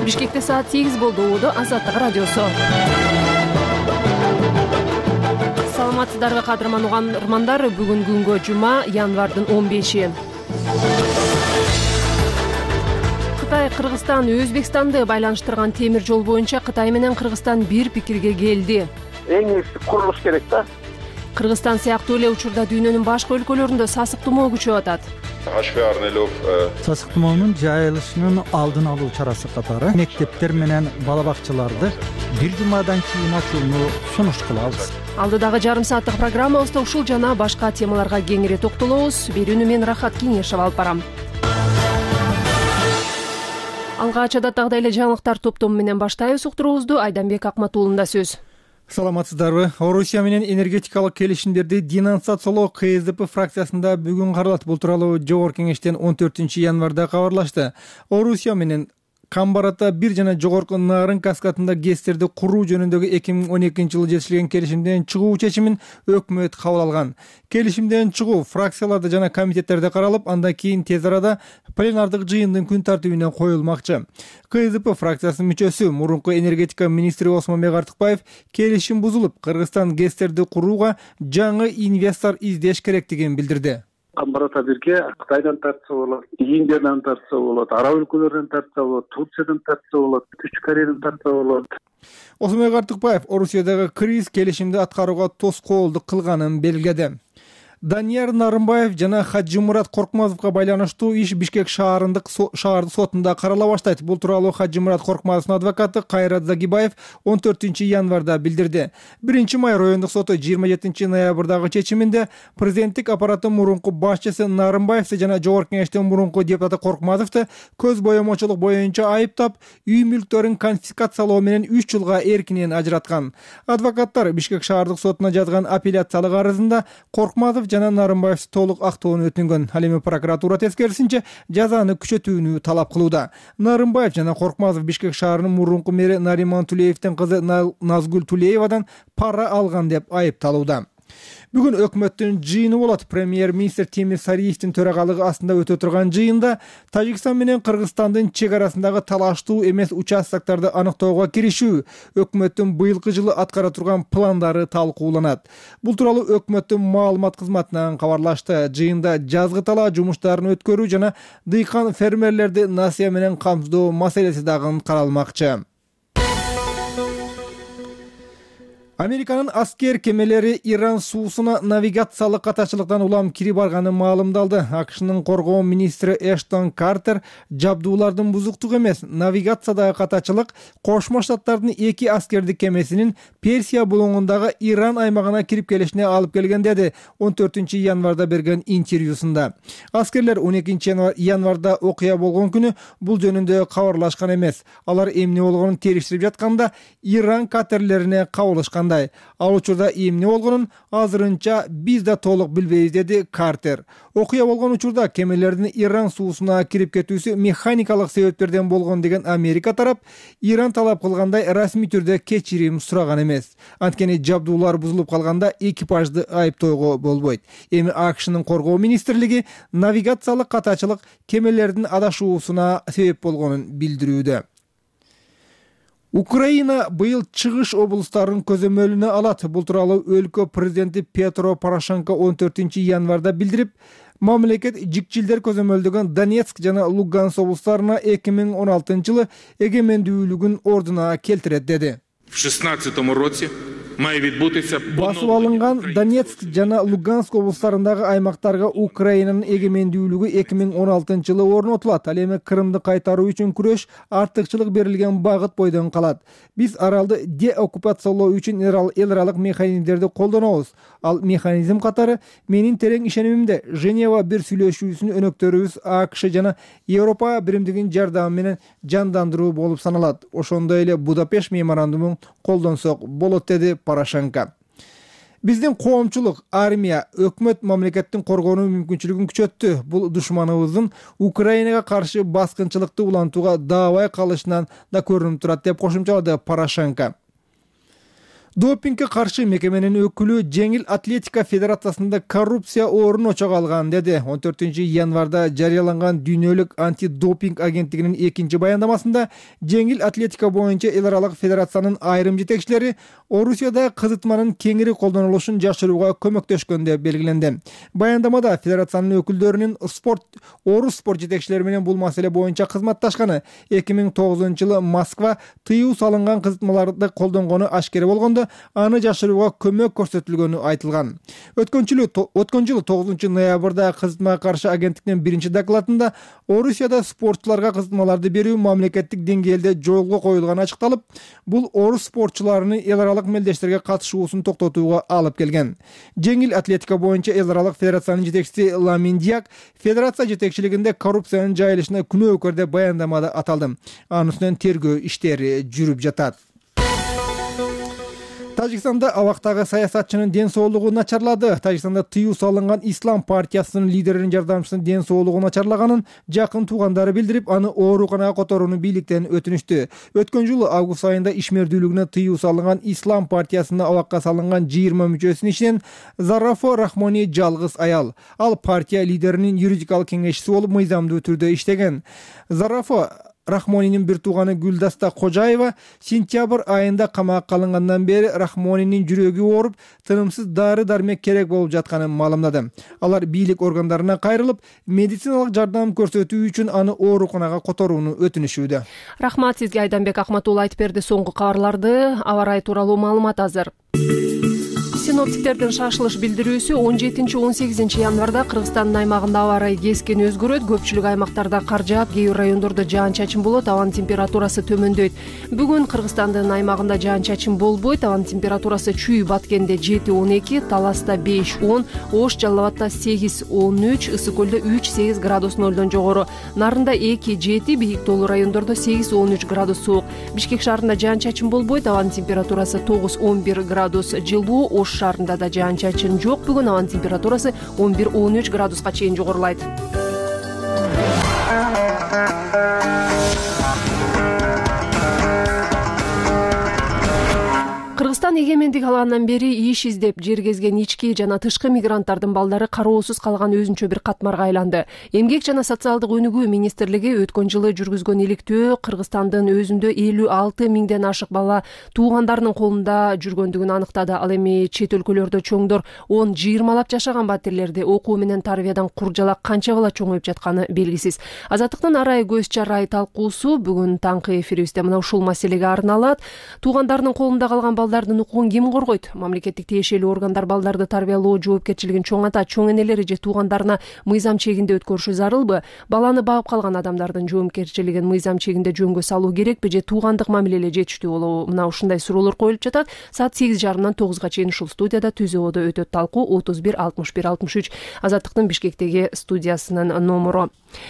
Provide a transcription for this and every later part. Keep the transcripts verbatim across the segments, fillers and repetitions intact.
Бишкекте саат сегиз болду. Убуду Азаттык радиосу. Саламатсыздарбы кадырман угармандар. Бүгүн күнгө жума, январдын он беши. Кытай Кыргызстан Өзбекстанды байланыштырган темир жол боюнча Кытай менен Кыргызстан бир пикирге келди. Эң эле курулуш керек да. Кыргызстан сыяктуу эле учурда дүйнөнүн башка өлкөлөрүндө сасык тумоо күчөп атат. Сасык тумоонун жайылышынын алдын алуу чарасы катары мектептер менен бала бакчаларды бир жумадан кийин ачууну сунуш кылабыз. Алдыдагы жарым сааттык программабызда ушул жана башка темаларга кеңири токтолобуз. Берүүнү мен Рахат Кеңешев алып барам. Алгач адаттагыдай эле жаңылыктар топтому менен баштайбыз. Уктуруубузду Айданбек Акматуулунда сөз. Саламатсыздарбы. Орусия менен энергетикалык келишимдерди денонсациялоо КСДП фракциясында бүгүн каралат. Бул тууралуу Жогорку кеңештен он төртүнчү январда кабарлашты. Орусия менен Камбарата бир жана жогорку Нарын каскадында ГЭСтерди куруу жөнүндөгү эки миң он экинчи жылы жетишилген келишимден чыгуу чечимин өкмөт кабыл алган. Келишимден чыгуу фракцияларда жана комитеттерде каралып, андан кийин тез арада пленардык жыйындын күн тартибине коюлмакчы. КСДП фракциясынын мүчөсү, мурунку энергетика министри Осмонбек Артыкбаев келишим бузулуп, Кыргызстан ГЭСтерди курууга жаңы инвестор издеш керектигин билдирди. Камбарата бирге Кытайдан тартса болот, Индиядан тартса болот, араб өлкөлөрүнөн тартса болот, Турциядан тартса болот, Үч Кореядан тартса болот. Осмонбек Артыкбаев Орусиядагы криз келишимди аткарууга тоскоолдук кылганын белгиледи. Данияр Нарымбаев жана Хаджимурат Коркмазовго байланыштуу иш Бишкек шаарындык шаардык сотунда карала баштайт. Бул тууралуу Хаджимурат Коркмазовдун адвокаты Кайрат Загибаев он төртүнчү январда билдирди. Биринчи май райондук соту жыйырма жетинчи ноябрдагы чечиминде президенттик аппараттын мурунку башчысы Нарымбаевди жана Жогорку кеңештин мурунку депутаты Коркмазовду көз боемочулук боюнча айыптап, үй мүлктөрүн конфискациялоо менен үч жылга эркинен ажыраткан. Адвокаттар Бишкек шаардык сотуна жазган апелляциялык арызында Коркмазов жана Нарымбаев толук актоонун өтүнгөн. Ал эми прокуратура тескерисинче жазаны күчөтүүнү талап кылууда. Нарымбаев жана Коркмазов Бишкек шаарынын мурунку мэри Нариман Тулеевдин кызы Назгүл Тулеевадан пара алган деп айыпталууда. Бүгүн өкмөттүн жыйыны болот. Премьер-министр Темир Сариевдин төрагалыгы астында өтө турган жыйында Тажикстан менен Кыргызстандын чек арасындагы талаштуу эмес участоктарды аныктоого киришүү, өкмөттүн быйылкы жылы аткара турган пландары талкууланат. Бул тууралуу өкмөттүн маалымат кызматынан кабарлашты. Жыйында жазгы талаа жумуштарын өткөрүү жана дыйкан фермерлерди насыя менен камсыздоо маселеси дагы каралмакчы. Американын аскер кемелери Иран суусуна навигациялык катачылыктан улам кирип барганы маалымдалды. АКШнын коргоо министри Эштон Картер жабдуулардын бузуктугу эмес, навигациядагы катачылык Кошмо Штаттардын эки аскердик кемесинин Персия булуңундагы Иран аймагына кирип келишине алып келген деди он төртүнчү январда берген интервьюсунда. Аскерлер он экинчи январда окуя болгон күнү бул жөнүндө кабарлашкан эмес. Алар эмне болгонун териштирип жатканда Иран катерлерине кабылышкан. Ал учурда эмне болгонун азырынча биз да толук билбейбиз, деди Картер. Окуя болгон учурда кемелердин Иран суусуна кирип кетүүсү механикалык себептерден болгон деген Америка тарап Иран талап кылгандай расмий түрдө кечирим сураган эмес. Анткени жабдуулар бузулуп калганда экипажды айыптоого болбойт. Эми АКШнын коргоо министрлиги навигациялык катачылык кемелердин адашуусуна себеп болгонун билдирүүдө. Украина быйыл чыгыш облустарын көзөмөлүнө алат. Бул тууралуу өлкө президенти Петро Порошенко он төртүнчү январда билдирип, мамлекет жикчилдер көзөмөлдөгөн Донецк жана Луганск облустарына эки миң он алтынчы жылы эгемендүүлүгүн ордуна келтирет деди. В шестнадцатом році має відбутися басып алынган Донецк жана Луганск облустарындагы аймактарга Украинанын эгемендүүлүгү эки миң он алтынчы жылы орнотулат. Ал эми Крымды кайтаруу үчүн күрөш артыкчылык берилген багыт бойдон калат. Биз аралды деоккупациялоо үчүн эл аралык механизмдерди колдонобуз. Ал механизм катары менин терең ишенимимде Женева бир сүйлөшүүсүнүн өнөктөрүбүз АКШ жана Европа биримдигинин жардамы менен жандандыруу болуп саналат. Ошондой эле Будапешт меморандумун колдонсок болот, деди Порошенко. Биздин коомчулук, армия, өкмөт мамлекеттин коргонуу мүмкүнчүлүгүн күчөттү. Бул душманыбыздын Украинага каршы баскынчылыкты улантууга даабай калышынан да көрүнүп турат, деп кошумчалады Порошенко. Допингге каршы мекеменин өкүлү жеңил атлетика федерациясында коррупция орун очого алган деди. он төртүнчү январда жарыяланган дүйнөлүк антидопинг агенттигинин экинчи баяндамасында жеңил атлетика боюнча эл аралык федерациянын айрым жетекчилери Орусияда кызытманын кеңири колдонулушун жашырууга көмөктөшкөн деп белгиленди. Баяндамада федерациянын өкүлдөрүнүн спорт орус спорт жетекчилери менен бул маселе боюнча кызматташканы, эки миң тогузунчу жылы Москва тыюу салынган кызытмаларды колдонгону ашкере болгондо аны жашырууга көмөк көрсөтүлгөнү айтылган. Өткөн жылы өткөн жылы тогузунчу ноябрда кызытмага каршы агенттиктин биринчи докладында Орусияда спортчуларга кызытмаларды берүү мамлекеттик деңгээлде жолго коюлганы ачыкталып, бул орус спортчуларынын эл аралык мелдештерге катышуусун токтотууга алып келген. Жеңил атлетика боюнча эл аралык федерациянын жетекчиси Ламин Диак федерация жетекчилигинде коррупциянын жайылышына күнөөкөр деп баяндамада аталды. Анын үстүнөн тергөө иштери жүрүп жатат. Тажикстанда абактагы саясатчынын ден соолугу начарлады. Тажикстанда тыюу салынган Ислам партиясынын лидеринин жардамчысынын ден соолугу начарлаганын жакын туугандары билдирип, аны ооруканага которууну бийликтен өтүнүштү. Өткөн жылы август айында ишмердүүлүгүнө тыюу салынган Ислам партиясына абакка салынган жыйырма мүчөсүнүн ичинен Зарафо Рахмони жалгыз аял. Ал партия лидеринин юридикалык кеңешчиси болуп мыйзамдуу түрдө иштеген. Зарафо Рахмонинин бир тууганы Гүлдаста Кожаева сентябрь айында камакка алынгандан бери Рахмонинин жүрөгү ооруп, тынымсыз дары-дармек керек болуп жатканын маалымдады. Алар бийлик органдарына кайрылып, медициналык жардам көрсөтүү үчүн аны ооруканага которууну өтүнүшүүдө. Рахмат сизге, Айданбек Акматулла айтып берди. Соңку кабарларды, аба ырайы тууралуу маалымат азыр. Синоптиктердин шашылыш билдирүүсү он жетинчи он сегизинчи январда Кыргызстандын аймагында аба ырайы кескен өзгөрөт. Көпчүлүк аймактарда кар жаап, кээ бир райондордо жаан-чачын болот, абанын температурасы төмөндөйт. Бүгүн Кыргызстандын аймагында жаан-чачын болбойт, абанын температурасы Чүй Баткенде жети он эки, Таласта беш он, Ош Жалал Абадта сегиз он үч, Ысык Көлдө үч сегиз градус нолдон жогору, Нарында эки жети, бийик тоолуу райондордо сегиз он үч градус суук. Бишкек шаарында жаан-чачын болбойт, абанын температурасы тогуз он бир градус жылуу. Ош шаарында да жаан-чачын жок. Бүгүн абанын температурасы он бир он үч градуска чейин жогорулайт. Кыргызстан эгемендик алгандан бери иш издеп жер кезген ички жана тышкы мигранттардын балдары кароосуз калган өзүнчө бир катмарга айланды. Эмгек жана социалдык өнүгүү министрлиги өткөн жылы жүргүзгөн иликтөө Кыргызстандын өзүндө элүү алты миңден ашык бала туугандарынын колунда жүргөндүгүн аныктады. Ал эми чет өлкөлөрдө чоңдор он жыйырмалап жашаган батирлерди окуу менен тарбиядан куржалак канча бала чоңоюп жатканы белгисиз. Азаттыктын арай көз чарай талкуусу бүгүн таңкы эфирибизде мына ушул маселеге арналат. Туугандарынын колунда калган балдардын укугун ким коргойт? Мамлекеттик тиешелүү органдар балдарды тарбиялоо жоопкерчилигин чоң ата, чоң энелери же туугандарына мыйзам чегинде өткөрүшү зарылбы? Баланы баап калган адамдардын жоопкерчилигин мыйзам чегинде жөнгө салуу керекпи же туугандык мамиле эле жетиштүү болобу? Мына ушундай суроолор коюлуп жатат. Саат сегиз жарымдан тогузга чейин ушул студияда түзөөдө өтөт талкуу. отуз бир алтымыш бир алтымыш үч Азаттыктын Бишкектеги студиясынын номеру.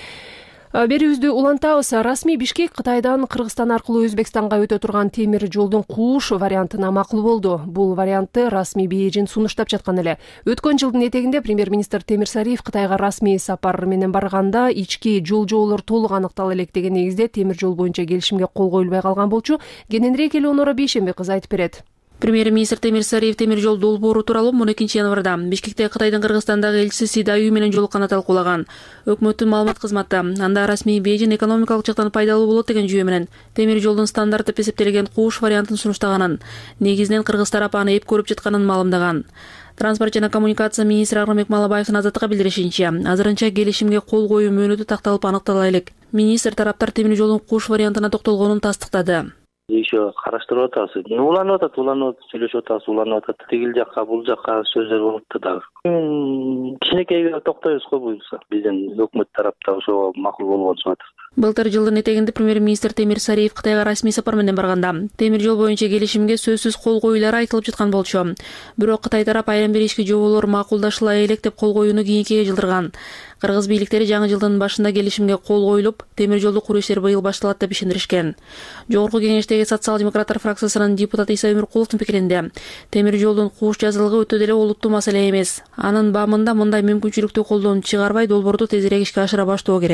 Берүүбүздү улантабыз. Расмий Бишкек Кытайдан Кыргызстан аркылуу Өзбекстанга өтө турган темир жолдун кууш вариантына макул болду. Бул вариантты расмий Бейжин сунуштап жаткан эле. Өткөн жылдын этегинде премьер-министр Темир Сариев Кытайга расмий сапар менен барганда ички жол-жоолор толук аныктала элек деген негизде темир жол боюнча келишимге кол коюлбай калган болчу. Кененирээк Элеонора Бейшембек кызы айтып берет. Премьер-министр Темир Сариев темир жол долбоору тууралуу он экинчи январда Бишкекте Кытайдын Кыргызстандагы элчиси Сидаю менен жолукканда талкуулаган. Өкмөттүн маалымат кызматы анда расмий Бейжин экономикалык жактан пайдалуу болот деген жүйө менен темир жолдун стандарт деп эсептелген кууш вариантын сунуштаганын, негизинен кыргыз тарап аны эп көрүп жатканын маалымдаган. Транспорт жана коммуникация министри Аргынбек Малабаевдин Азаттыкка билдиришинче, азырынча келишимге кол коюу мөөнөтү такталып аныктала элек. Министр тараптар темир жолдун кууш вариантына токтолгонун тастыктады. Еще караштырып атабыз. Уланып атат, уланып атат, сүйлөшүп атабыз, уланып атат. Тигил жакка, бул жакка сөздөр болуп атат. Кичинекейге токтойбуз го буюрса. Биздин өкмөт тарапта ошого макул болгон чыгат. Былтыр жылдын этегинде премьер-министр Темир Сариев Кытайга расмий сапар менен барганда темир жол боюнча келишимге сөзсүз кол коюулары айтылып жаткан болчу. Бирок Кытай тарап айрым бир ички жоболор макулдашыла элек деп кол коюуну кийинкиге жылдырган. Кыргыз бийликтери жаңы жылдын башында келишимге кол коюлуп, темир жолду куруу иштери быйыл башталат деп ишендиришкен. Жогорку кеңештеги социал-демократтар фракциясынын депутаты Иса Өмүркуловдун пикиринде, темир жолдун кууш жазылыгы өтө деле олуттуу маселе эмес. Анын бамында мындай мүмкүнчүлүктү колдон чыгарбай долбоорду тезирээк ишке ашыра баштоо керек.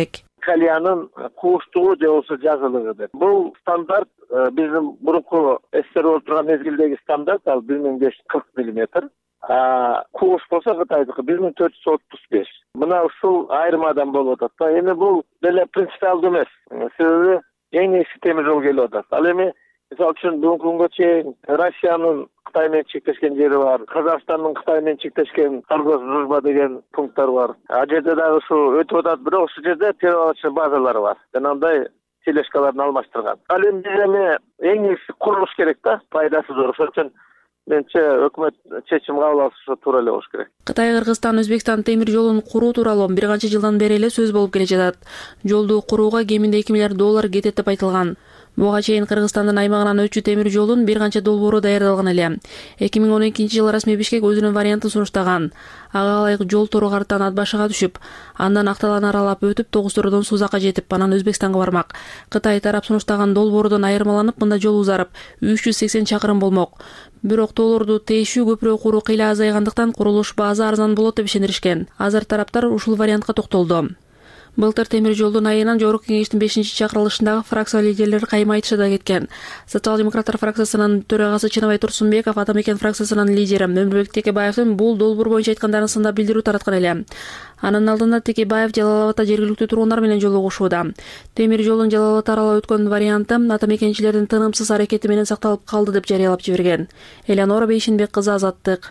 Италиянын кууштугу же болбосо жазылыгы деп. Бул стандарт биздин мурунку эстер болуп турган мезгилдеги стандарт ал бир миң беш жүз кырк миллиметр. Кууш болсо Кытайдыкы бир миң төрт жүз отуз беш. Мына ушул айырмадан болуп атат да. Эми бул деле принципиалдуу эмес. Себеби эң эски темир жол келип атат. Ал эми мисалы үчүн бүгүнкү күнгө чейин Россиянын Кытай менен чектешкен жери бар, Казакстандын Кытай менен чектешкен торговый дружба деген пункттар бар. А жерде дагы ушу өтүп атат, бирок ушул жерде перевалочный базалар бар. Жанагындай тележкаларын алмаштырган. Ал эми биз эми эң негизги курулуш керек да, пайдасы зор. Ошон үчүн менче өкмөт чечим кабыл алышы туура эле болуш керек. Кытай, Кыргызстан, Өзбекстан темир жолун куруу тууралуу бир канча жылдан бери эле сөз болуп келе жатат. Жолду курууга кеминде эки миллиард доллар кетет деп айтылган. Буга чейин Кыргызстандын аймагынан өтчү темир жолун бир канча долбоору даярдалган эле. эки миң он экинчи жылы расмий Бишкек өзүнүн вариантын сунуштаган. Ага ылайык жол Тору Карттан Ат башыга түшүп, андан Акталаны аралап өтүп Тогуз Тородон Сузакка жетип, анан Өзбекстанга бармак. Кытай тарап сунуштаган долбоордон айырмаланып, мында жол узарып үч жүз сексен чакырым болмок. Бирок тоолорду тейишүү көпүрө куруу кыйла азайгандыктан курулуш баазы арзан болот деп ишенишкен. Азыр тараптар ушул вариантка токтолду. Былтыр темир жолдун айынан Жогорку Кеңештин бешинчи чакырылышындагы фракция лидерлери кайма айтыша да кеткен. Социал-демократтар фракциясынын төрагасы Чыныбай Турсунбеков, Ата Мекен фракциясынын лидери Мөмбөлбек Текебаевдин бул долбоор боюнча айткандарын сындап билдирүү тараткан эле. Анын алдында Текебаев Жалал Абадта жергиликтүү тургундар менен жолугушууда. Темир жолдун Жалал Абад аралап өткөн варианты Ата Мекенчилердин тынымсыз аракети менен сакталып калды деп жарыялап жиберген. Элеонора Бейшинбек кызы, Азаттык.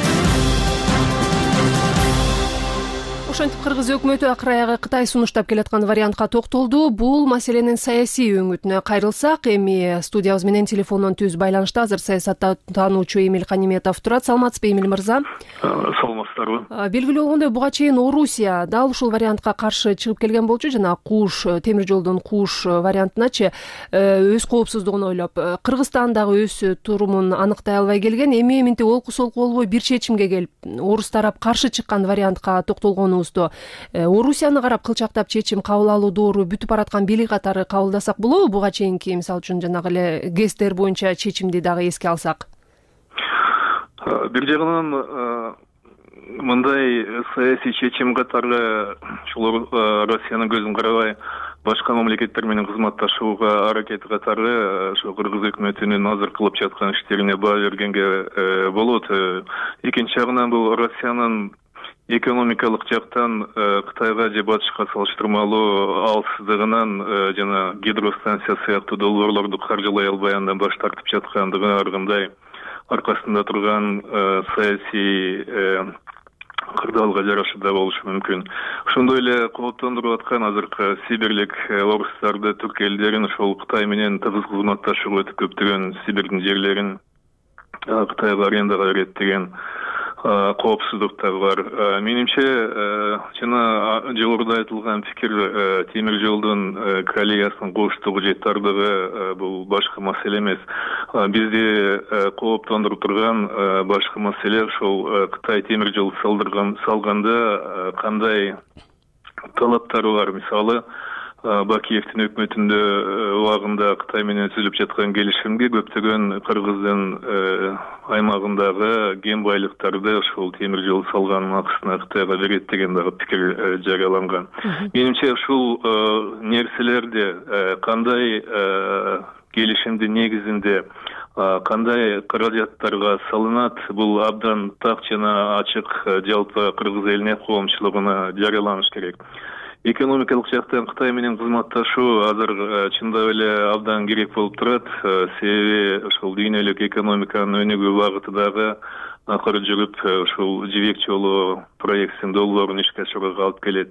Ошентип Кыргыз өкмөтү акыр аягы Кытай сунуштап келаткан вариантка токтолду. Бул маселенин саясий өңүтүнө кайрылсак, эми студиябыз менен телефондон түз байланышта азыр саясаттануучу Эмиль Каниметов турат. Саламатсызбы, Эмиль мырза? Саламатсыздарбы. Белгилүү болгондой, буга чейин Орусия дал ушул вариантка каршы чыгып келген болчу, жана Кууш, темир жолдун Кууш вариантыначы өз коопсуздугун ойлоп. Кыргызстан дагы өз турумун аныктай албай келген. Эми минтип олку солку болбой бир чечимге келип, орус тарап каршы чыккан вариантка токтолгону Орусияны карап кылчактап чечим кабыл алуу доору бүтүп бараткан бийлик катары кабылдасак болобу? Буга чейинки мисалы үчүн жанагы эле ГЭСтер боюнча чечимди дагы эске алсак. Бир жагынан мындай саясий чечим катары ушул Россиянын көзүн карабай башка мамлекеттер менен кызматташууга аракети катары ошо Кыргыз өкмөтүнүн азыр кылып жаткан иштерине баа бергенге болот. Экинчи жагынан бул Россиянын экономикалык жактан Кытайга же Батышка салыштырмалуу алсыздыгынан жана гидростанция сыяктуу долбоорлорду каржылай албай андан баш тартып жаткандыгы ар кандай аркасында турган саясий кырдаалга жараша да болушу мүмкүн. Ошондой эле кооптондуруп аткан азыркы сибирлик орустарды, түрк элдерин ошол Кытай менен тыгыз кызматташууга өтүп көптөгөн Сибирдин жерлерин Кытайга арендага берет деген коопсуздуктар бар. Менимче жана жогоруда айтылган пикир темир жолдун коллеясынын кууштугу же тардыгы бул башка маселе эмес. Бизди кооптондуруп турган башка маселе ошол Кытай темир жол салдырган салганда кандай талаптары бар. Мисалы Бакиевдин өкмөтүндө убагында Кытай менен түзүлүп жаткан келишимге көптөгөн Кыргыздын аймагындагы кен байлыктарды ошол темир жол салганын акысына Кытайга берет деген дагы пикир жарыяланган. Менимче ушул нерселерди кандай келишимдин негизинде кандай каражаттарга салынат, бул абдан так жана ачык жалпы Кыргыз элине коомчулугуна жарыяланыш керек. Экономикалык жактан Кытай менен кызматташуу азыр чындап эле абдан керек болуп турат. Себеби ошол дүйнөлүк экономиканын өнүгүү багыты дагы акыры жүрүп ушул жибек жолу проектисин долбоорун ишке ашырууга алып келет.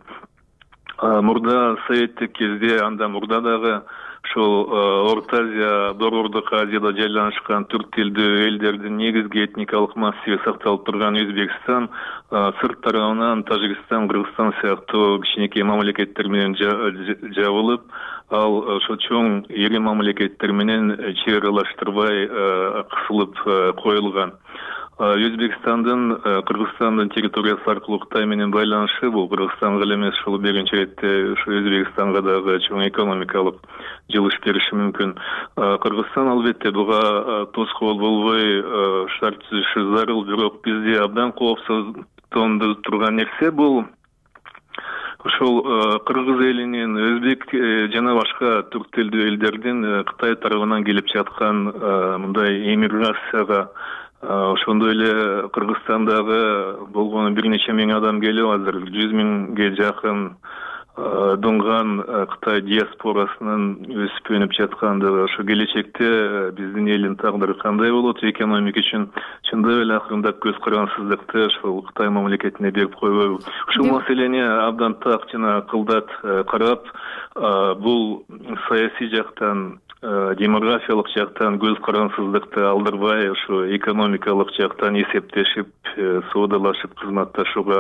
Мурда советтик кезде, андан мурда дагы ошол Орто Азия, Борбордук Азияда жайланышкан түрк тилдүү элдердин негизги этникалык массиви сакталып турган Өзбекстан сырт тарабынан Тажикстан, Кыргызстан сыяктуу кичинекей мамлекеттер менен жабылып, ал ошо чоң ири мамлекеттер менен чек аралаштырбай кысылып коюлган. Өзбекстандын Кыргызстандын территориясы аркылуу Кытай менен байланышы бул Кыргызстанга эле эмес, ушул биринчи иретте ушу Өзбекстанга дагы чоң экономикалык жылыш бериши мүмкүн. Кыргызстан албетте буга тоскоол болбой шарт түзүшү зарыл, бирок бизде абдан коопсуздандырып турган нерсе бул ошол кыргыз элинин, өзбек жана башка түрк тилдүү элдердин Кытай тарабынан келип жаткан мындай эмиграцияга, ошондой эле Кыргызстандагы болгону бир нече миң адам келип, азыр жүз миңге жакын дунган Кытай диаспорасынын өсүп өнүп жаткандыгы, ошо келечекте биздин элдин тагдыры кандай болот, экономика үчүн чындап эле акырындап көз карансыздыкты ошол Кытай мамлекетине берип койбойбу. Ушул маселени абдан так жана кылдат карап, бул саясий жактан, демографиялык жактан көз карансыздыкты алдырбай, ошо экономикалык жактан эсептешип, соодалашып кызматташууга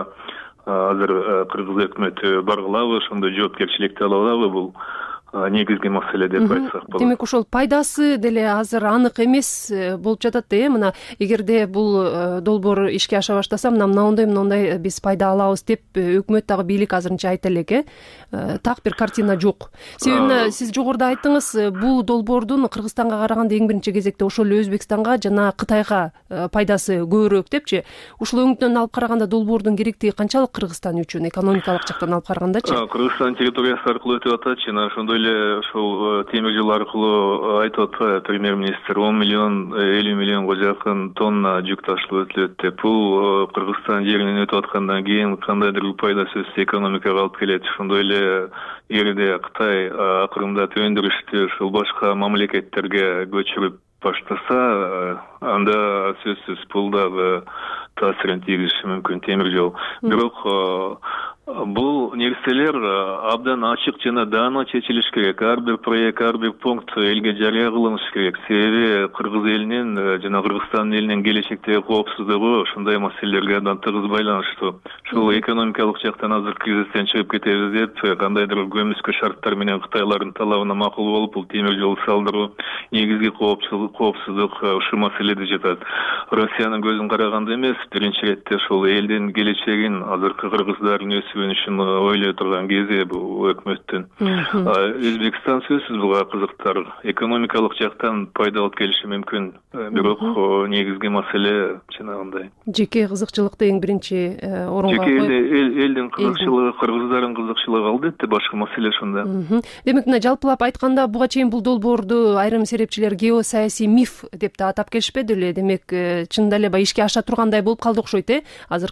азыр кыргыз өкмөтү баргылабы, ошондой жоопкерчиликти ала алабы, бул негизги маселе деп айтсак болот. Демек ошол пайдасы деле азыр анык эмес болуп жатат да, э мына эгерде бул долбоор ишке аша баштаса, мына мындай мындай биз пайда алабыз деп өкмөт дагы бийлик азырынча айта элек, э так бир картина жок. Себеби сиз жогоруда айттыңыз, бул долбоордун Кыргызстанга караганда эң биринчи кезекте ошол эле Өзбекстанга жана Кытайга пайдасы көбүрөөк депчи. Ушул өңүттөн алып караганда долбоордун керектиги канчалык Кыргызстан үчүн, экономикалык жактан алып карагандачы? Кыргызстан территориясы аркылуу өтүп атат, жана ошондой эле ошол темир жол аркылуу айтып атпайбы премьер-министр, он миллион, элүү миллионго жакын тонна жүк ташылып өтүлөт деп. Бул Кыргызстан жеринен өтүп аткандан кийин кандайдыр бир пайда сөзсүз экономикага алып келет. Ошондой эле эгерде Кытай акырындап өндүрүштү ушул башка мамлекеттерге көчүрүп баштаса, анда сөзсүз бул дагы таасирин тийгизиши мүмкүн темир жол. Бирок бул нерселер абдан ачык жана даана чечилиш керек. Ар бир проект, ар бир пункт элге жарыя кылыныш керек. Себеби Кыргыз элинин жана Кыргызстан элинин келечектеги коопсуздугу ушундай маселелерге абдан тыгыз байланыштуу. Ушул экономикалык жактан азыр кризистен чыгып кетебиз деп, кандайдыр көмүскө шарттар менен Кытайлардын талабына макул болуп, бул темир жол салдыруу негизги коопсуздук ушул маселеде жатат. Россиянын көзүн караганда эмес, биринчи иретте ошол элдин келечегин, азыркы кыргыздардын өсүп өнүшүн ойлой турган кези бул өкмөттүн. Өзбекстан сөзсүз буга кызыктар, экономикалык жактан пайда алып келиши мүмкүн, бирок негизги маселе жанагындай. Жеке кызыкчылыкты эң биринчи орунга коюп. Жеке элдин кызыкчылыгы, кыргыздардын кызыкчылыгы албетте, башка маселе ошондо. Демек, мына жалпылап айтканда, буга чейин бул долбоорду айрым серепчилер геосаясий миф деп да атап келишпеди эле. Демек, чындап эле ишке аша тургандай болуп калды окшойт, э?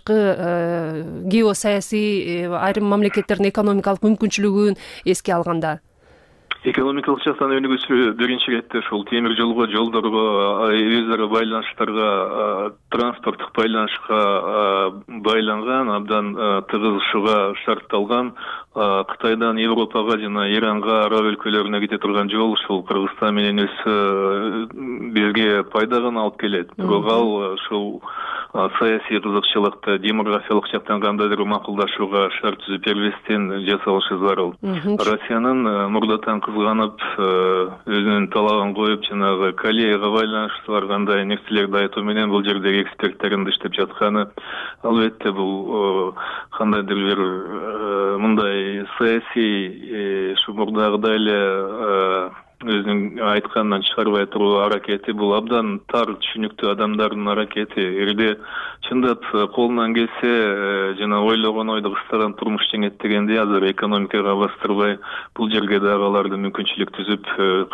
Азыркы геосаясий айрым мамлекеттердин экономикалык мүмкүнчүлүгүн эске алганда. Экономикалык жактан өнүгүүсү биринчи иретте ушул темир жолго, жолдорго, өз ара байланыштарга, транспорттук байланышка байланган, абдан тыгыз ушуга шартталган, Кытайдан Европага жана Иранга, араб өлкөлөрүнө кете турган жол ушул Кыргызстан менен өссө бизге пайда гана алып келет. Бирок ал ушул саясий кызыкчылыкты, демографиялык жактан кандайдыр макулдашууга шарт түзүп бербестен жасалышы зарыл. Россиянын мурдатан кызганып, өзүнүн талабын коюп, жанагы Кореяга байланыштуу кандай нерселерди айтуу менен бул жердеги эксперттердин иштеп жатканы, албетте бул кандайдыр бир мындай саясий ушу мурдагыдай эле өзүнүн айтканынан чыгарбай туруу аракети, бул абдан тар түшүнүктүү адамдардын аракети. Эгерде чындап колунан келсе, жана ойлогон ойду кыстаган турмуш жеңет дегендей, азыр экономикага бастырбай, бул жерге дагы аларды мүмкүнчүлүк түзүп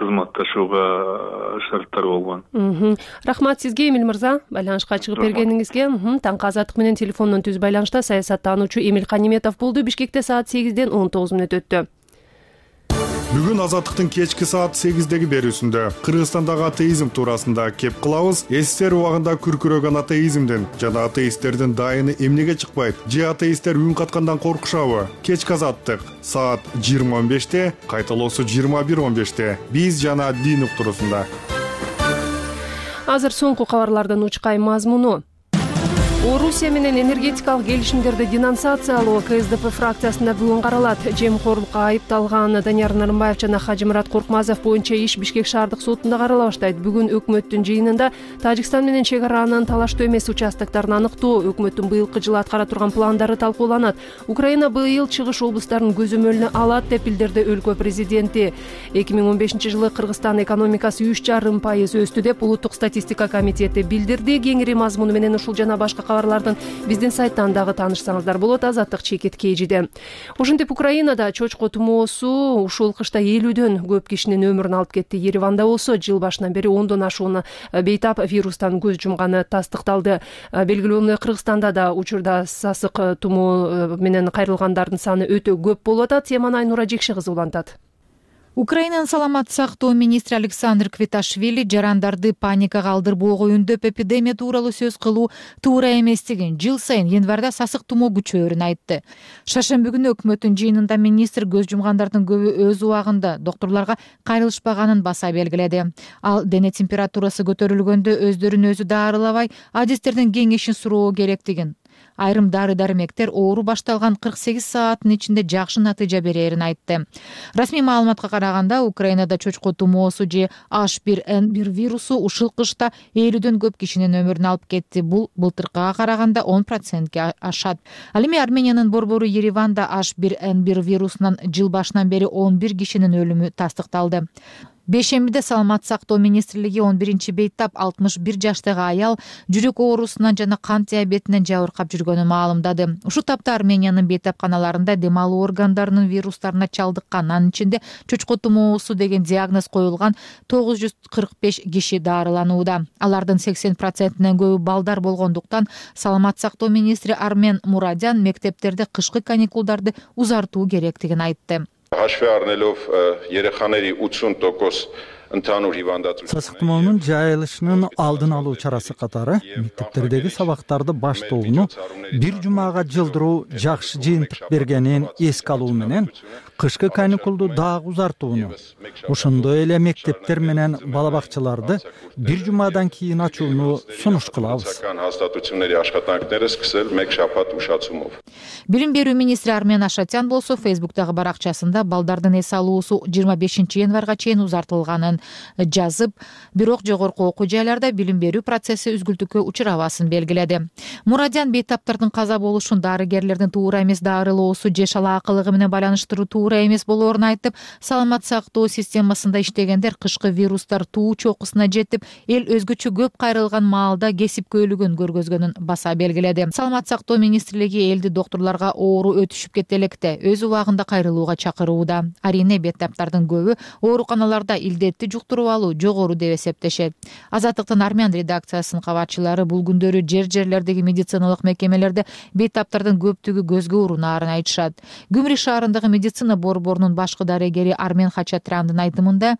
кызматташууга шарттар болгон. Рахмат сизге, Эмил мырза, байланышка чыгып бергениңизге. Таңкы Азаттык менен телефондон түз байланышта саясаттануучу Эмил Каниметов болду. Бишкекте саат сегизден он тогуз мүнөт өттү. Бүгүн Азаттыктын кечки саат сегиздеги берүүсүндө Кыргызстандагы атеизм туурасында кеп кылабыз. СССР убагында күркүрөгөн атеизмден жана атеисттердин дайыны эмнеге чыкпайт? Же атеисттер үн каткандан коркушабы? Кечки Азаттык саат жыйырма он беште, кайталоосу жыйырма бир он беште. Биз жана дин уктуруусунда. Азыр соңку кабарлардын учкай мазмуну. Орусия менен энергетикалык келишимдерди денонсациялоо КСДП фракциясында бүгүн каралат. Жемкорлукка айыпталган Данияр Нарымбаев жана Хажимурат Коркмазов боюнча иш Бишкек шаардык сотунда карала баштайт. Бүгүн өкмөттүн жыйынында Тажикстан менен чек аранын талаштуу эмес участокторун аныктоо, өкмөттүн быйылкы жылы аткара турган пландары талкууланат. Украина быйыл чыгыш облустарын көзөмөлүнө алат деп билдирди өлкө президенти. эки миң он бешинчи жылы Кыргызстан экономикасы үч жарым пайыз өстү деп улуттук статистика комитети билдирди. Кеңири мазмуну менен ушул жана башка кабарлардын биздин сайттан дагы таанышсаңыздар болот. Азаттык чекит кейжиде. Ошентип Украинада чочко тумоосу ушул кышта элүүдөн көп кишинин өмүрүн алып кетти. Ереванда болсо жыл башынан бери ондон ашууну бейтап вирустан көз жумганы тастыкталды. Белгилүү Кыргызстанда да учурда сасык тумоо менен кайрылгандардын саны өтө көп болуп атат. Теманы Айнура Жекши кызы улантат. Украинанын саламаттык сактоо министри Александр Квиташвили жарандарды паникага алдырбоого үндөп эпидемия тууралуу сөз кылуу туура эместигин, жыл сайын январда сасык тумоо күчөөрүн айтты. Шаршемби күнү өкмөттүн жыйынында министр көз жумгандардын көбү өз убагында доктурларга кайрылышпаганын баса белгиледи. Ал дене температурасы көтөрүлгөндө өздөрүн өзү даарылабай, адистердин кеңешин суроо керектигин, айрым дары-дармектер оору башталган кырк сегиз сааттын ичинде жакшы натыйжа берерин айтты. Расмий маалыматка караганда, Украинада чочко тумоосу же эйч бир эн бир вирусу ушул кышта элүүдөн көп кишинин өмүрүн алып кетти. Бул былтыркыга караганда он процентке ашат. Ал эми Армениянын борбору Ереванда эйч бир эн бир вирусунан жыл башынан бери он бир кишинин өлүмү тастыкталды. Бейшембиде саламаттык сактоо министрлиги он биринчи бейтап алтымыш бир жаштагы аял жүрөк оорусунан жана кант диабетинен жабыркап жүргөнүн маалымдады. Ушул тапта Армениянын бейтапканаларында дем алуу органдарынын вирустарына чалдыккан, анын ичинде чочко тумоосу деген диагноз коюлган тогуз жүз кырк беш киши даарыланууда. Алардын сексен процентинен көбү балдар болгондуктан саламаттык сактоо министри Армен Мурадян мектептерде кышкы каникулдарды узартуу керектигин айтты. Сасык тумоонун жайылышынын алдын алуу чарасы катары мектептердеги сабактарды баштоону бир жумага жылдыруу жакшы жыйынтык бергенин эске алуу менен кышкы каникулду дагы узартууну, ошондой эле мектептер менен бала бакчаларды бир жумадан кийин ачууну сунуш кылабыз. Билим берүү министри Армен Ашатян болсо Фейсбуктагы баракчасында балдардын эс алуусу жыйырма бешинчи январга чейин узартылганын жазып, бирок жогорку окуу жайларда билим берүү процесси үзгүлтүккө учурабасын белгиледи. Мурадян бейтаптардын каза болушун дарыгерлердин туура эмес даарылоосу же шалаакылыгы менен байланыштыруу туура эмес болоорун айтып, саламаттык сактоо системасында иштегендер кышкы вирустар туу чокусуна жетип, эл өзгөчө көп кайрылган маалда кесипкөйлүгүн көргөзгөнүн баса белгиледи. Саламаттык сактоо министрлиги элди доктурларга оору өтүшүп кетти электе өз убагында кайрылууга чакырууда. Арине бейтаптардын көбү ооруканаларда илдетти жуктуруп алуу жогору деп эсептешет. Азаттыктын армян редакциясынын кабарчылары бул күндөрү жер-жерлердеги медициналык мекемелерде бейтаптардын көптүгү көзгө урунаарын айтышат. Гүмри шаарындагы медицина борборунун башкы дарыгери Армен Хачатряндын айтымында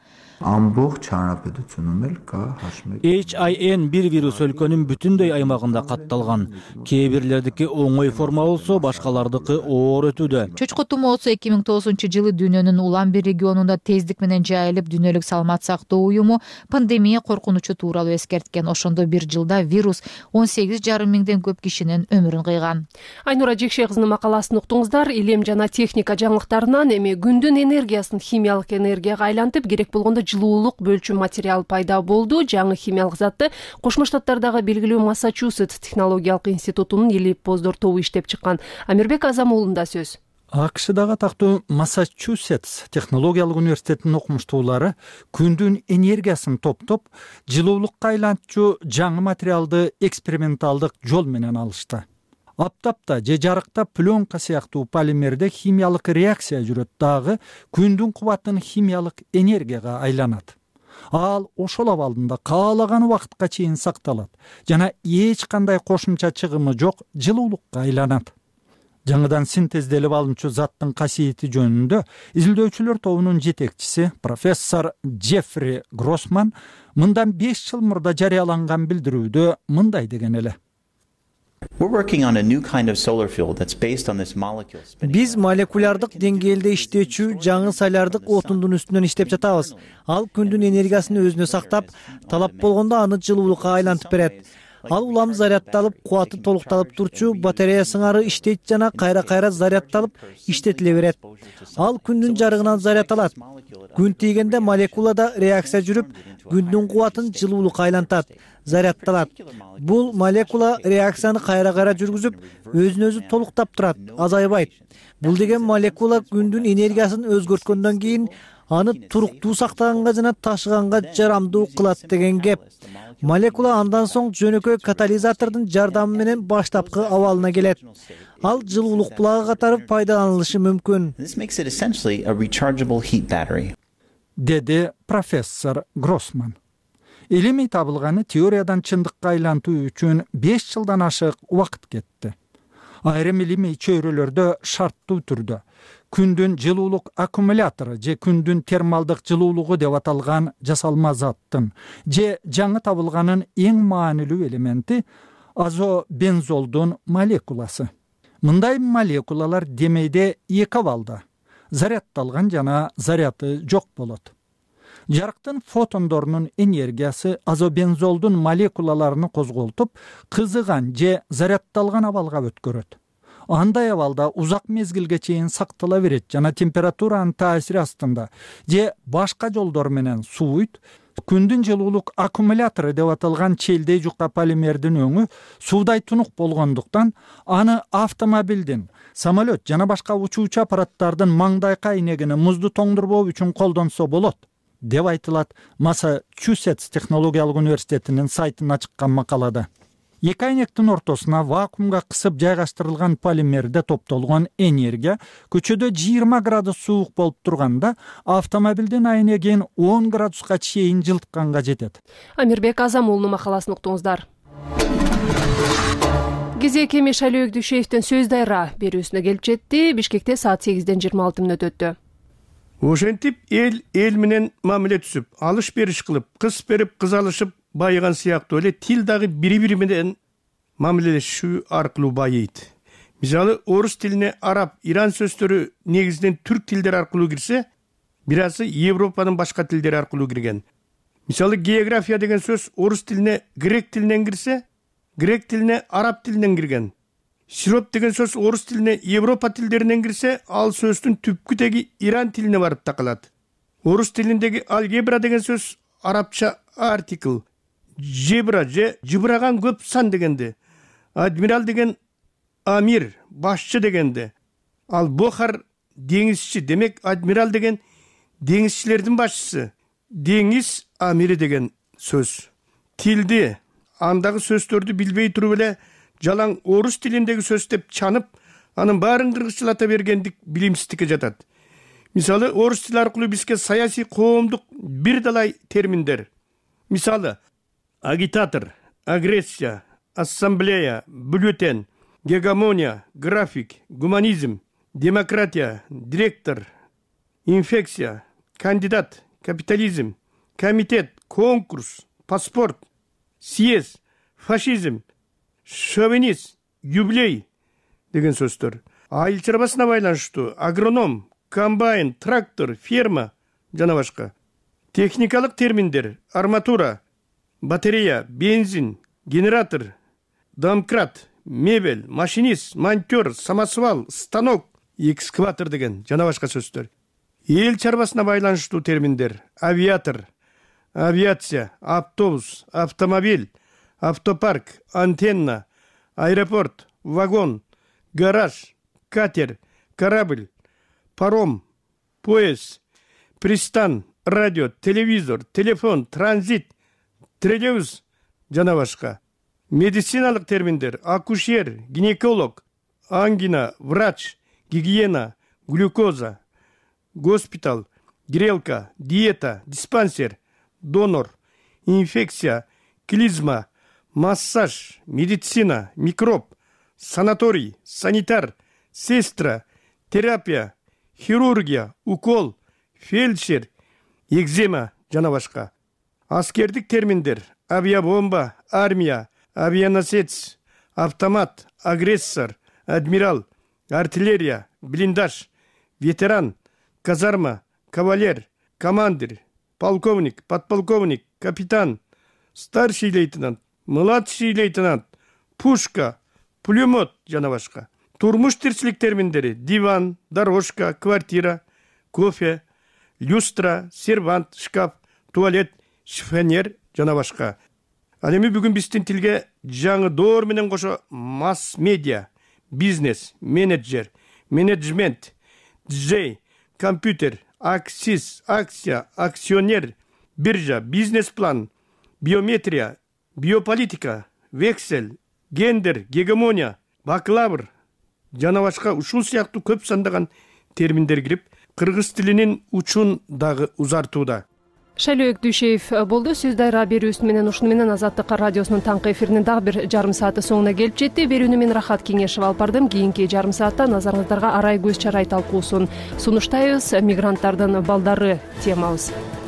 эйч ай эн бир вирус өлкөнүн бүтүндөй аймагында катталган. Кээ бирлердики оңой форма болсо, башкалардыкы оор өтүүдө. Чочко тумоосу эки миң тогузунчу жылы дүйнөнүн улам бир регионунда тездик менен жайылып, дүйнөлүк саламаттык сактоо уюму пандемия коркунучу тууралуу эскерткен. Ошондо бир жылда вирус он сегиз жарым миңден көп кишинин өмүрүн кыйган. Айнура Жекши кызынын макаласын уктуңуздар. Илим жана техника жаңылыктарынан эми күндүн энергиясын химиялык энергияга айлантып, керек болгондо жылуулук бөлчү материал пайда болду. Жаңы химиялык затты Кошмо Штаттардагы белгилүү Массачусетс технологиялык институтунун илип-поздор тобу иштеп чыккан. Амирбек Азам уулунда сөз. АКШдагы тактуу Массачусетс технологиялык университетинин окумуштуулары күндүн энергиясын топтоп, жылуулукка айлантчу жаңы материалды эксперименталдык жол менен алышты. Аптапта же жарыкта пленка сыяктуу полимерде химиялык реакция жүрөт, дагы күндүн кубатын химиялык энергияга айланат. Ал ошол абалында каалаган убакытка чейин сакталат жана эч кандай кошумча чыгымы жок жылуулукка айланат. Жаңыдан синтезделип алынчу заттын касиети жөнүндө изилдөөчүлөр тобунун жетекчиси профессор Джеффри Гроссман мындан беш жыл мурда жарыяланган билдирүүдө мындай деген эле. Биз молекулярдык деңгээлде иштечү жаңы солярдык отундун үстүнөн иштеп жатабыз. Ал күндүн энергиясын өзүнө сактап, талап болгондо аны жылуулукка айлантып берет. Ал улам зарядталып, кубаты толукталып турчу батарея сыңары иштейт жана кайра-кайра зарядталып, иштетиле берет. Ал күндүн жарыгынан заряд алат. Күн тийгенде молекулада реакция жүрүп, күндүн кубатын жылуулукка айлантат, зарядталат. Бул молекула реакцияны кайра-кайра жүргүзүп, өзүн-өзү толуктап турат, азайбайт. Бул деген молекула күндүн энергиясын өзгөрткөндөн кийин аны туруктуу сактаганга жана ташыганга жарамдуу кылат деген кеп. Молекула андан соң жөнөкөй катализатордун жардамы менен баштапкы абалына келет. Ал жылуулук булагы катары пайдаланылышы мүмкүн. Деди профессор Гроссман. Илимий табылганы теориядан чындыкка айлантуу үчүн беш жылдан ашык убакыт кетти. Айрым илимий чөйрөлөрдө шарттуу түрдө күндүн жылуулук аккумулятору же күндүн термалдык жылуулугу деп аталган жасалма заттын же жаңы табылганын эң маанилүү элементи азобензолдун молекуласы. Мындай молекулалар демейде эки абалда зарядталган жана заряды жок болот. Жарыктын фотондорунун энергиясы азобензолдун молекулаларын козголтуп, кызыган же зарядталган абалга өткөрөт. Андай абалда узак мезгилге чейин сактала берет жана температуранын таасири астында же башка жолдор менен сууйт. Күндүн жылуулук аккумулятору деп аталган челдей жука полимердин өңү суудай тунук болгондуктан аны автомобилдин, самолет жана башка учуучу аппараттардын маңдайка айнегини музду тоңдурбоо үчүн колдонсо болот деп айтылат Массачусетс технологиялык университетинин сайтына чыккан макалада. Эки айнектин ортосуна вакуумга кысып жайгаштырылган полимерде топтолгон энергия көчөдө жыйырма градус суук болуп турганда автомобилдин айнегин он градуска чейин жылытканга жетет. Амирбек Азамулунун макаласын уктуңуздар. Кезек Эмеш Али Өкдүшевдин сөз дайра берүүсүнө келип жетти. Бишкекте саат сегизден жыйырма алты мүнөт өттү. Ошентип эл эл менен мамиле түзүп, алыш бериш кылып, кыз берип, кыз алышып байыган сыяктуу эле тил дагы бири-бири менен мамилелешүү аркылуу байыйт. Мисалы, орус тилине араб, иран сөздөрү негизинен түрк тилдери аркылуу кирсе, бирасы Европанын башка тилдери аркылуу кирген. Мисалы, география деген сөз орус тилине грек тилинен кирсе, грек тилине араб тилинен кирген. Сироп деген сөз орус тилине Европа тилдеринен кирсе, ал сөздүн түпкү теги иран тилине барып такалат. Орус тилиндеги алгебра деген сөз арабча артикл, жебра же жыбыраган көп сан дегенде, адмирал деген амир, башчы дегенде, ал бохар деңизчи, демек адмирал деген деңизчилердин башчысы, деңиз амири деген сөз. Тилди, андагы сөздөрдү билбей туруп эле жалаң орус тилиндеги сөз деп чанып, анын баарын кыргызчалата бергендик билимсиздикке жатат. Мисалы, орус тили аркылуу бизге саясий, коомдук бир далай терминдер. Мисалы, агитатор, агрессия, ассамблея, бюллетень, гегемония, график, гуманизм, демократия, директор, инфекция, кандидат, капитализм, комитет, конкурс, паспорт, съезд, фашизм, шовинист, юбилей деген сөздөр. Айыл чарбасына байланыштуу агроном, комбайн, трактор, ферма жана башка. Техникалык терминдер: арматура, батарея, бензин, генератор, домкрат, мебель, машинист, монтер, самосвал, станок, экскаватор деген жана башка сөздөр. Эл чарбасына байланыштуу терминдер: авиатор, авиация, автобус, автомобиль, автопарк, антенна, аэропорт, вагон, гараж, катер, корабль, паром, поезд, пристан, радио, телевизор, телефон, транзит, троллейбус жана башка. Медициналык терминдер: акушер, гинеколог, ангина, врач, гигиена, глюкоза, госпиталь, грелка, диета, диспансер, донор, инфекция, клизма, массаж, медицина, микроб, санаторий, санитар, сестра, терапия, хирургия, укол, фельдшер, экзема жана башка. Аскердик терминдер: авиабомба, армия, авианосец, автомат, агрессор, адмирал, артиллерия, блиндаж, ветеран, казарма, кавалер, командир, полковник, подполковник, капитан, старший лейтенант, младший лейтенант, пушка, пулемет жана башка. Турмуш тирчилик терминдери: диван, дорожка, квартира, кофе, люстра, сервант, шкаф, туалет, шифонер жана башка. Ал эми бүгүн биздин тилге жаңы доор менен кошо масс медиа, бизнес, менеджер, менеджмент, диджей, компьютер, акциз, акция, акционер, биржа, бизнес план, биометрия, биополитика, вексель, гендер, гегемония, бакалавр жана башка ушул сыяктуу көп сандаган терминдер кирип, кыргыз тилинин учун дагы узартууда. Шайлоок Дүйшеев болду. Сөз дайра берүүсү менен ушуну менен Азаттык радиосунун таңкы эфиринин дагы бир жарым сааты соңуна келип жетти. Берүүнү мен Рахат Кеңешева алып бардым. Кийинки жарым саатта назарыңыздарга арай көз чарай талкуусун сунуштайбыз. Мигранттардын балдары темабыз.